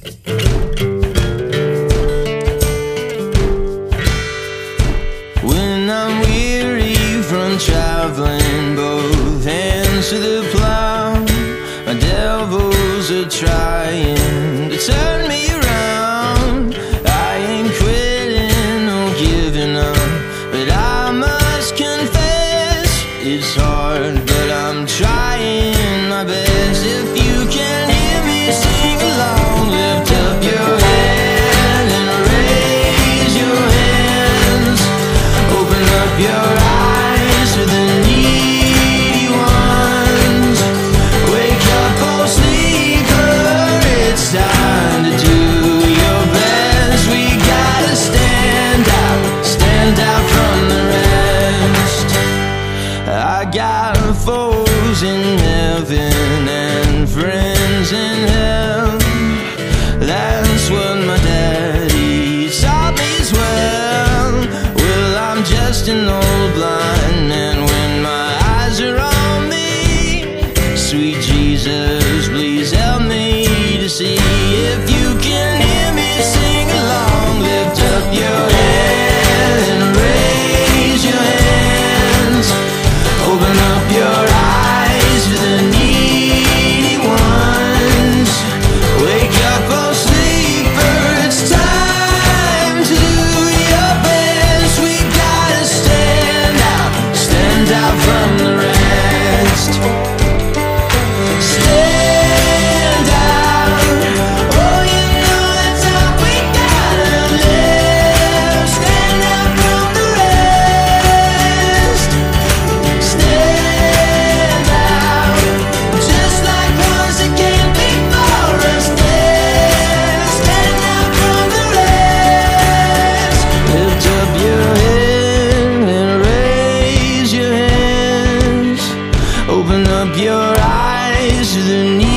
When I'm weary from traveling, both hands to the plow, my devils are trying to turn me around. I ain't quitting or giving up, but I must confess it's hard, but I'm trying my best. If you can hear me sing along, lift up your head and raise your hands. Open up your eyes to the needy ones. Wake up, oh sleeper, it's time to do your best. We gotta stand out from the rest. I got foes in heaven and friends in hell. That's what my daddy taught me as well. Well, I'm just an old blind man when my eyes are on me. Sweet Jesus, please help me to see. If you can hear me sing along, lift up your head and raise your hands. Open up your eyes to the needy ones. Wake up, oh sleeper, it's time to do your best. We gotta stand out from the rest. Stand out, oh you know it's how we gotta live. Stand out from the rest. Stand out, just like ones that came before us did. Stand out from the rest. Lift up your head and raise your hands. Open up your eyes to the need.